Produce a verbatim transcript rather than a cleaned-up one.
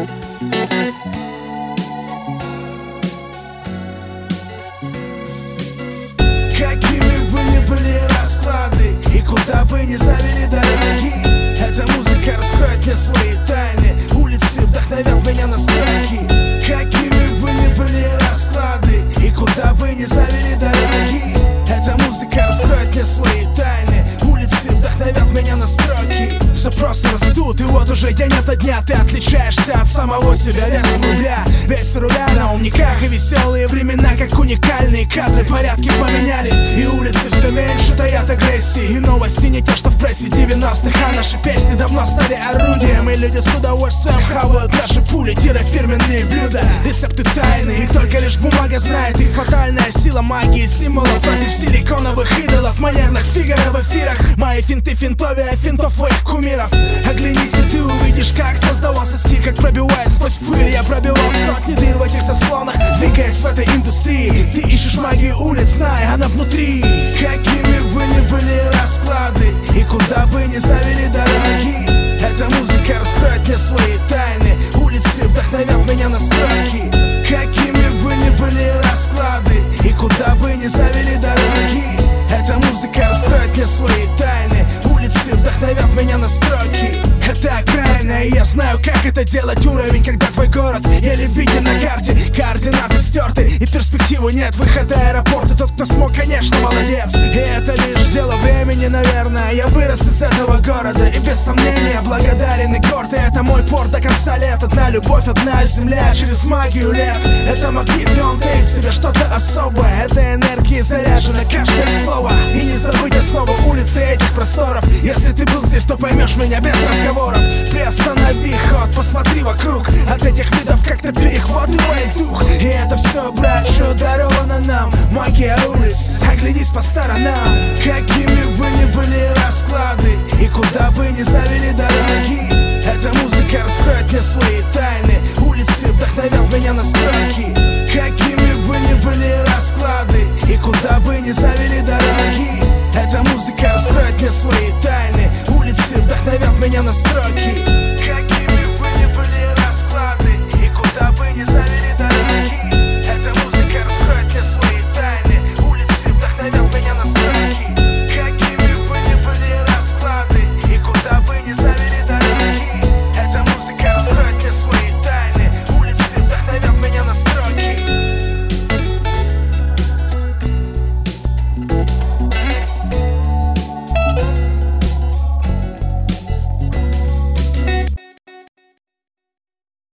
Какими бы ни были расклады и куда бы ни завели дороги, эта музыка раскроет мне свои тайны, улицы вдохновят меня на страхи. Какими бы ни были расклады и куда бы ни завели дороги, эта музыка раскроет мне свои тайны, улицы вдохновят меня на строки. Запросы растут, и вот уже день ото дня ты отличаешься от самого себя весом рубля. Весь руля на умниках, и веселые времена, как уникальные кадры, порядки поменялись, и улицы все меньше таят агрессии. И новости не те, что в прессе девяностых, а наши песни давно стали орудием, и люди с удовольствием хавают наши пули, фирменные блюда, рецепты тайны, и только лишь бумага знает их. Фатальная сила магии символов против силиконовых идолов, манерных Фигаро в эфирах. Мои финты финтовее финтов твоих кумиров. Оглянись, и ты увидишь, как создавался стиль, как пробиваясь сквозь пыль. Я пробивал сотни дыр в этих заслонах, двигаясь в этой индустрии. Ты ищешь магию улиц, знай, она внутри. Какими бы ни были расклады и куда бы ни завели дороги, эта музыка раскроет мне свои тайны, улицы вдохновят меня на строки. Какими бы ни были расклады и куда бы ни завели дороги, эта музыка раскроет мне свои тайны, улицы вдохновят меня на строки. Это окраина, и я знаю, как это делать. Уровень, когда твой город еле виден на карте, координаты стерты и перспективы нет выхода аэропорта. Тот, кто смог, конечно, молодец, и это лишь дело времени, наверное. Я вырос из этого города и без сомнения благодарен и горд. И это мой порт до конца лет. Одна любовь, одна земля через магию лет. Это магнит, и он таит в себе что-то особое. Эта энергия заряжена каждое слово. И не забудь основу улицы этих просторов. Если ты был здесь, то поймешь меня без разговоров. Приостанови ход, посмотри вокруг. От этих видов как-то перехватывает дух. И это все, брат, что даровано нам. Магия улиц, оглянись по сторонам. Какими бы ни были расклады